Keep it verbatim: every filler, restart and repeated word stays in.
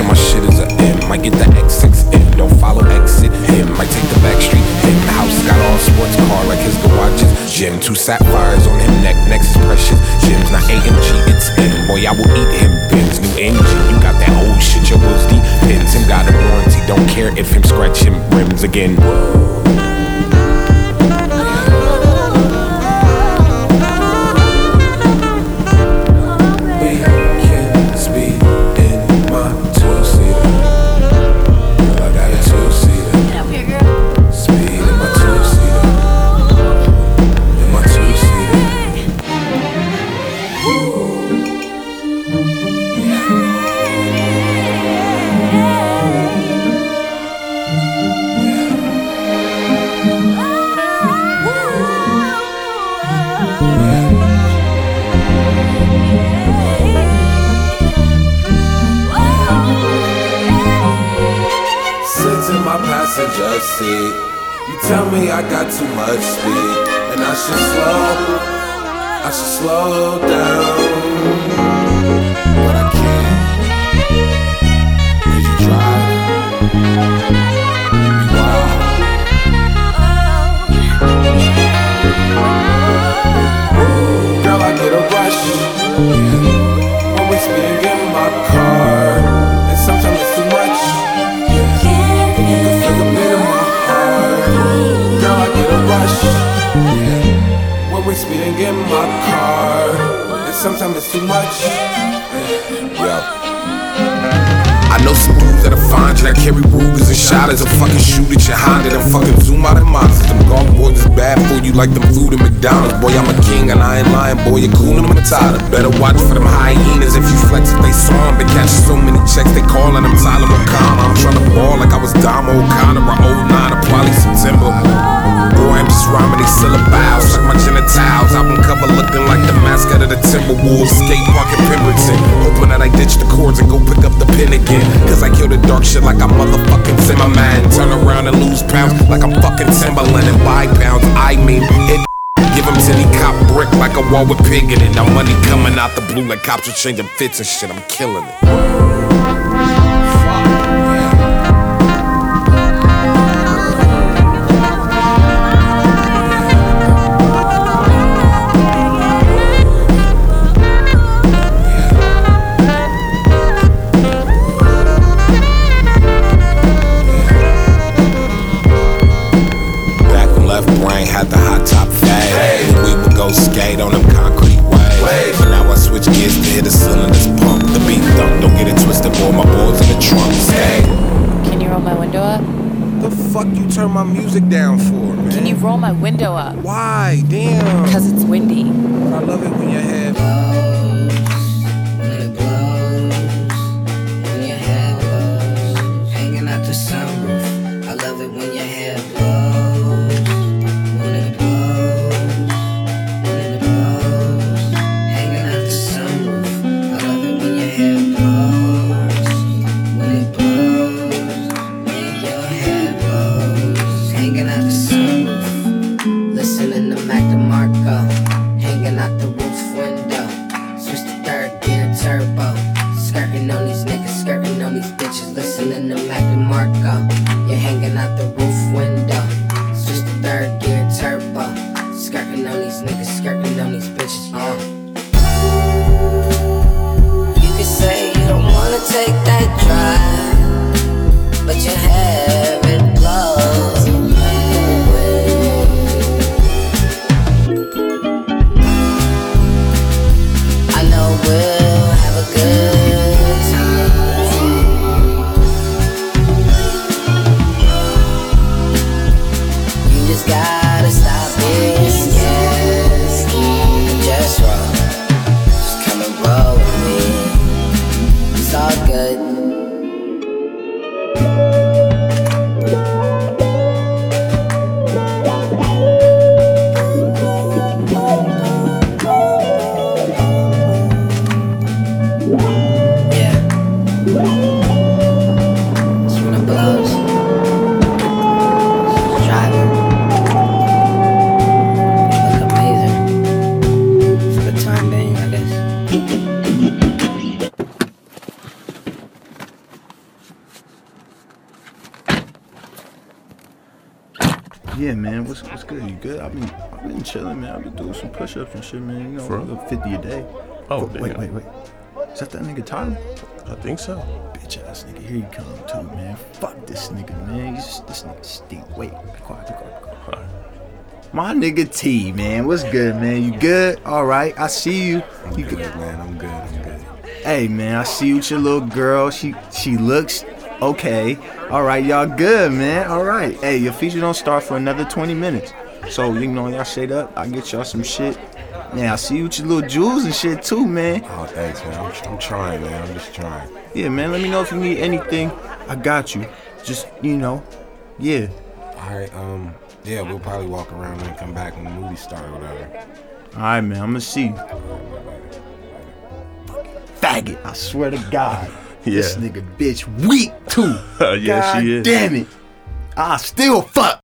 sure my shit is a M. Might get the X six in, don't follow exit him. Might take the back street in. The house got all sports car like his garages. Gym, two sapphires on him neck, next is precious. Gym's not A M G, it's M. Boy, I will eat him Benz. New engine, you got that old shit, your wheels depends. Him got a warranty, don't care if him scratch him rims again. Passenger seat. You tell me I got too much speed, and I should slow, I should slow down, but I can't. Cause you drive me wild. Girl, I get a rush when we speeding in my car, and sometimes it's too much. When we speeding in my car, and sometimes it's too much. Yo, I know some dudes that'll find you that carry Rugers and shotters and fucking shoot at your Honda, then fucking zoom out of monsters. Them golf boys is bad for you like them food at McDonald's. Boy, I'm a king and I ain't lying, boy, you're cool and Matata. Better watch for them hyenas if you flex if they saw him. Been catching so many checks, they calling them Tyler O'Connor. I'm tryna ball like I was Dom O'Connor or oh nine or probably September. Boy, I'm just rhyming these syllables, like my genitals. Album cover looking like the mascot of the Timberwolves. Skate park in Pemberton, hoping that I ditch the chords and go pick up the pen again. Cause I kill the dark shit like I'm motherfucking Zimmerman. Turn around and lose pounds like I'm fucking Timberland and buy pounds. I mean, it give him tinny cop brick like a wall with pig in it. Now money coming out the blue like cops are changing fits and shit. I'm killing it. Had the hot top fade, hey. We would go skate on them concrete waves. Wait. But now I switch gears to hit the cylinders pump. The beat thump, don't get it twisted, boy, my boys in the trunk. Skate. Can you roll my window up? The fuck you turn my music down for, man? Can you roll my window up? Why? Damn. Cause it's windy. But I love it when your head Yeah, man. What's what's good? You good? I've been I've been chilling, man. I've been doing some push-ups and shit, man. You know, For a real? little fifty a day. Oh, But wait, damn. wait, wait. Is that that nigga Tyler? I think so. Bitch ass nigga, here you come too, man. Fuck this nigga, man. He's, this nigga stink. Wait, be quiet, be quiet, be quiet. All right. My nigga T, man. What's good, man? You good? All right. I see you. I'm You good, good? man. I'm good. I'm good. Hey, man. I see you with your little girl. She she looks okay. All right, y'all good, man. All right. Hey, your feature don't start for another twenty minutes. So, you know, y'all shade up. I get y'all some shit. Man, I see you with your little jewels and shit too, man. Oh, thanks, man. I'm, I'm trying, man. I'm just trying. Yeah, man. Let me know if you need anything. I got you. Just, you know, yeah. All right. Um. Yeah, we'll probably walk around and come back when the movie start or whatever. All right, man. I'm gonna see you. Faggot. I swear to God. This Yeah. nigga bitch weak too. Yeah, God she is. damn it. I still fuck.